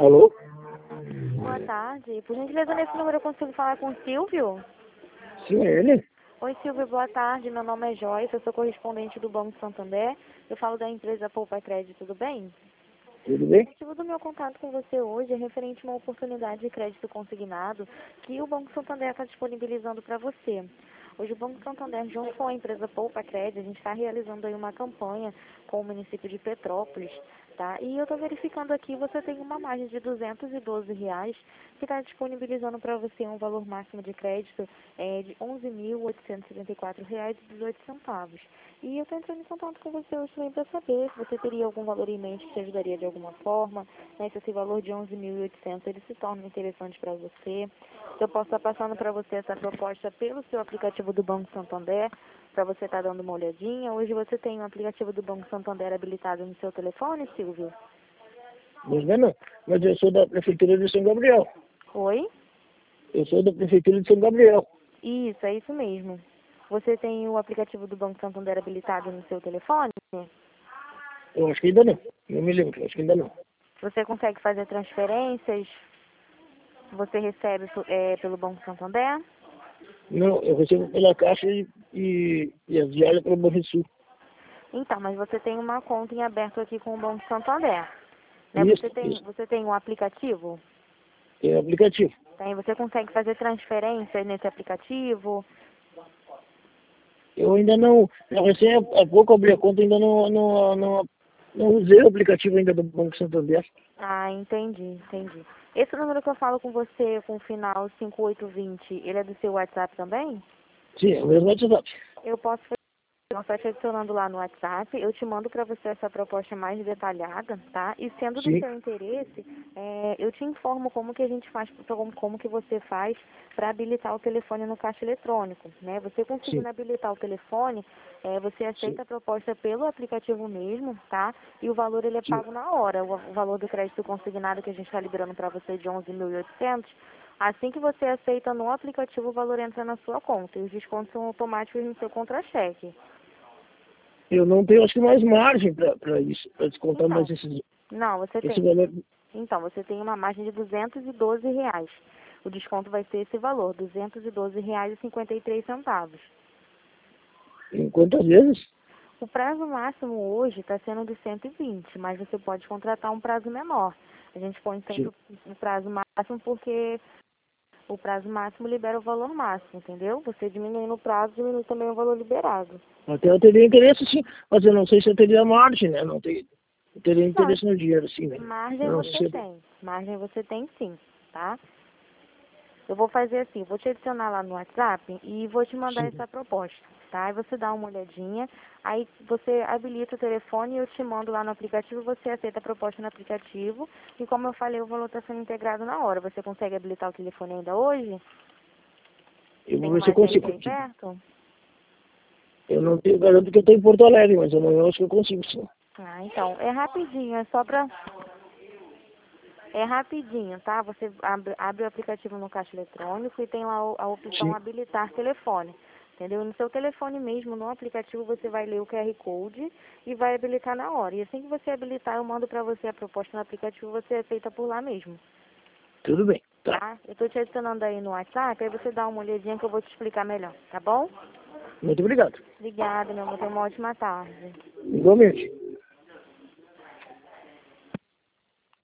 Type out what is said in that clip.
Alô? Boa tarde. Por gentileza, nesse número eu consigo falar com o Silvio? Sim, é ele? Oi, Silvio, boa tarde. Meu nome é Joyce, eu sou correspondente do Banco Santander. Eu falo da empresa Poupa Crédito, tudo bem? Tudo O bem? motivo do meu contato com você hoje é referente a uma oportunidade de crédito consignado que o Banco Santander está disponibilizando para você. Hoje o Banco Santander, junto com a empresa Poupa Crédito, a gente está realizando aí uma campanha com o município de Petrópolis, tá? E eu estou verificando aqui, você tem uma margem de R$ 212 que está disponibilizando para você um valor máximo de crédito de R$ 11.874,18. E eu estou entrando em contato com você hoje também para saber se você teria algum valor em mente que te ajudaria de alguma forma, né? Se esse valor de 11.800 ele se torna interessante para você. Se eu posso estar passando para você essa proposta pelo seu aplicativo do Banco Santander, para você estar dando uma olhadinha. Hoje você tem um aplicativo do Banco Santander habilitado no seu telefone, Silvio? Mas não. Mas eu sou da Prefeitura de São Gabriel. Oi? Eu sou da Prefeitura de São Gabriel. Isso, é isso mesmo. Você tem o aplicativo do Banco Santander habilitado no seu telefone? Eu acho que ainda não. Não me lembro, acho que ainda não. Você consegue fazer transferências? Você recebe pelo Banco Santander? Não, eu recebo pela Caixa e as diárias pelo Banrisul. Então, mas você tem uma conta em aberto aqui com o Banco Santander, né? Isso, Você tem um aplicativo? é aplicativo. Tem, você consegue fazer transferências nesse aplicativo? Eu ainda não, há pouco abri a conta, ainda não usei o aplicativo ainda do Banco Santander. Ah, entendi. Esse número que eu falo com você, com o final 5820, ele é do seu WhatsApp também? Sim, é o mesmo WhatsApp. Eu posso só te adicionando lá no WhatsApp, eu te mando para você essa proposta mais detalhada, tá? E sendo do Sim, seu interesse, eu te informo como que a gente faz, como que você faz para habilitar o telefone no caixa eletrônico, né? Você sim, conseguindo habilitar o telefone, você sim, aceita a proposta pelo aplicativo mesmo, tá? E o valor ele é sim. pago na hora, o valor do crédito consignado que a gente está liberando para você de 11.800. Assim que você aceita no aplicativo, o valor entra na sua conta e os descontos são automáticos no seu contra-cheque. Eu não tenho, acho que, mais margem para isso, para descontar mais Então, não, você esse tem. valor. Então, você tem uma margem de R$ 212. O desconto vai ser esse valor, R$ 212,53. Em quantas vezes? O prazo máximo hoje está sendo de 120, mas você pode contratar um prazo menor. A gente põe sempre Sim. o prazo máximo porque o prazo máximo libera o valor máximo, entendeu? Você diminuindo o prazo, diminui também o valor liberado. Até eu teria interesse, sim, mas eu não sei se eu teria margem, né? Não tenho, eu teria Não, interesse no dinheiro, sim, né? margem Eu não você sei. tem. Margem você tem sim, tá? Eu vou fazer assim, vou te adicionar lá no WhatsApp e vou te mandar Sim. essa proposta, tá? Aí você dá uma olhadinha, aí você habilita o telefone e eu te mando lá no aplicativo, você aceita a proposta no aplicativo e como eu falei, o valor está sendo integrado na hora. Você consegue habilitar o telefone ainda hoje? Eu vou Tem ver se uma eu consigo. agência aí perto? Eu não tenho garanto que eu estou em Porto Alegre, mas amanhã eu acho que eu consigo, sim. Ah, então, é rapidinho, é só pra... É rapidinho, tá? Você abre o aplicativo no caixa eletrônico e tem lá a opção Sim. habilitar telefone. Entendeu? No seu telefone mesmo, no aplicativo, você vai ler o QR Code e vai habilitar na hora. E assim que você habilitar, eu mando pra você a proposta no aplicativo, você aceita por lá mesmo, Tudo bem. Tá. tá? Eu tô te adicionando aí no WhatsApp, aí você dá uma olhadinha que eu vou te explicar melhor, tá bom? Muito obrigado. Obrigada, meu amor. Tenha uma ótima tarde. Igualmente.